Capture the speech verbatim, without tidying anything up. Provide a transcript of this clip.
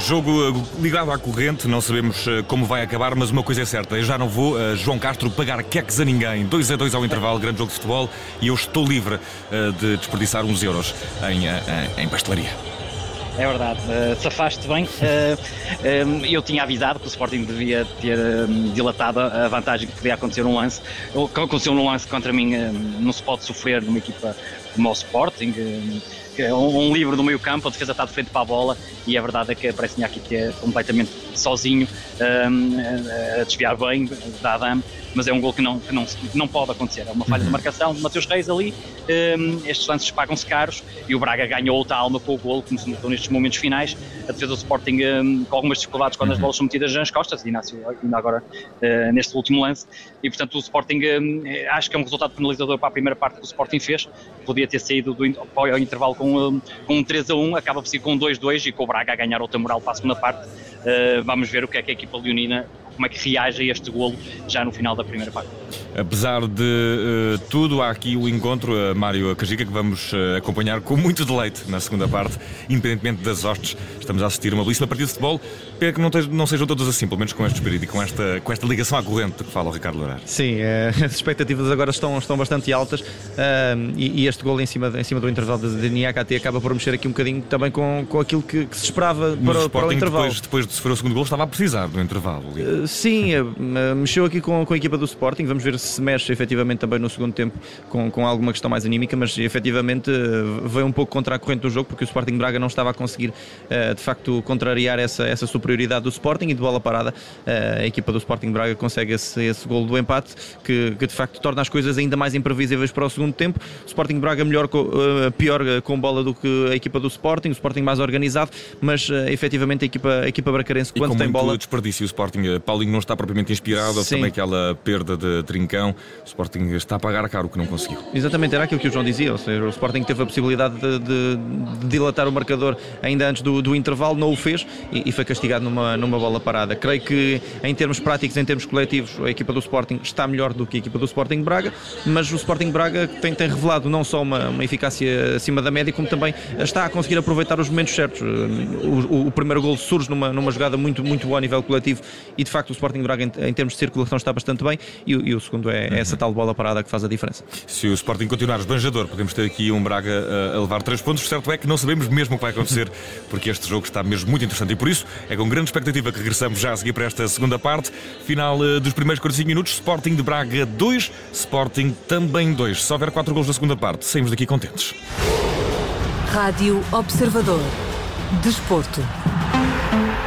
Jogo ligado à corrente, não sabemos como vai acabar, mas uma coisa é certa, eu já não vou, uh, João Castro, pagar queques a ninguém. dois a dois ao intervalo, grande jogo de futebol, e eu estou livre uh, de desperdiçar uns euros em, uh, em pastelaria. É verdade, uh, safaste bem. Uh, um, eu tinha avisado que o Sporting devia ter um, dilatado a vantagem que podia acontecer num lance. O que aconteceu num lance contra mim um, não se pode sofrer numa equipa como o Sporting. Um, um livro do meio campo, a defesa está de frente para a bola e a verdade é que parece-me aqui que é completamente sozinho, um, a desviar bem da Adam, mas é um gol que não, que não, que não pode acontecer, é uma falha de marcação de Mateus Reis ali. Um, estes lances pagam-se caros e o Braga ganhou outra alma com o gol, como se notou nestes momentos finais. A defesa do Sporting um, com algumas dificuldades quando as bolas são metidas nas costas, e Inácio ainda agora uh, neste último lance, e portanto o Sporting um, acho que é um resultado penalizador para a primeira parte que o Sporting fez. Podia ter saído do, ao intervalo com, um, com um três a um, acaba por ser com um dois a dois e com o Braga a ganhar outra moral para a segunda parte. Uh, vamos ver o que é que a equipa leonina, como é que reage a este golo já no final da primeira parte. Apesar de uh, tudo, há aqui o encontro, uh, Mário Cajica, que vamos uh, acompanhar com muito deleite na segunda parte, independentemente das hostes. Estamos a assistir a uma belíssima partida de futebol. Pena que não, te, não sejam todos assim, pelo menos com este espírito e com esta, com esta ligação à corrente que fala o Ricardo Loureiro. Sim, é, as expectativas agora estão, estão bastante altas, uh, e, e este golo em cima, em cima do intervalo de Niakate acaba por mexer aqui um bocadinho também com, com aquilo que, que se esperava para, o, para o intervalo. Depois, depois de sofrer o segundo golo, estava a precisar do intervalo. Uh, sim, uh, mexeu aqui com, com a equipa do Sporting. Vamos ver se mexe efetivamente também no segundo tempo com, com alguma questão mais anímica, mas efetivamente uh, veio um pouco contra a corrente do jogo, porque o Sporting Braga não estava a conseguir uh, de facto contrariar essa, essa superioridade do Sporting, e de bola parada uh, a equipa do Sporting Braga consegue esse, esse golo do empate que, que de facto torna as coisas ainda mais imprevisíveis para o segundo tempo. O Sporting Braga melhor, uh, pior uh, com bola do que a equipa do Sporting, o Sporting mais organizado, mas uh, efetivamente a equipa, a equipa bracarense, quando tem bola... E com muito desperdício, o Sporting, Paulinho não está propriamente inspirado, também aquela perda de Trincão, o Sporting está a pagar caro o que não conseguiu. Exatamente, era aquilo que o João dizia, ou seja, o Sporting teve a possibilidade de, de, de dilatar o marcador ainda antes do, do intervalo, não o fez e, e foi castigado numa, numa bola parada. Creio que em termos práticos, em termos coletivos, a equipa do Sporting está melhor do que a equipa do Sporting Braga, mas o Sporting Braga tem, tem revelado não só uma, uma eficácia acima da média, como também está a conseguir aproveitar os momentos certos. O, o, o primeiro golo surge numa, numa jogada muito, muito boa a nível coletivo e de facto o Sporting Braga em, em termos de circulação está bastante bem, e, e o segundo é, é essa tal bola parada que faz a diferença. Se o Sporting continuar esbanjador, podemos ter aqui um Braga a levar três pontos. O certo é que não sabemos mesmo o que vai acontecer, porque este jogo está mesmo muito interessante, e por isso é com grande expectativa que regressamos já a seguir para esta segunda parte. Final dos primeiros quarenta e cinco minutos, Sporting de Braga dois, Sporting também dois. Se houver quatro gols na segunda parte, saímos daqui contentes. Rádio Observador. Desporto.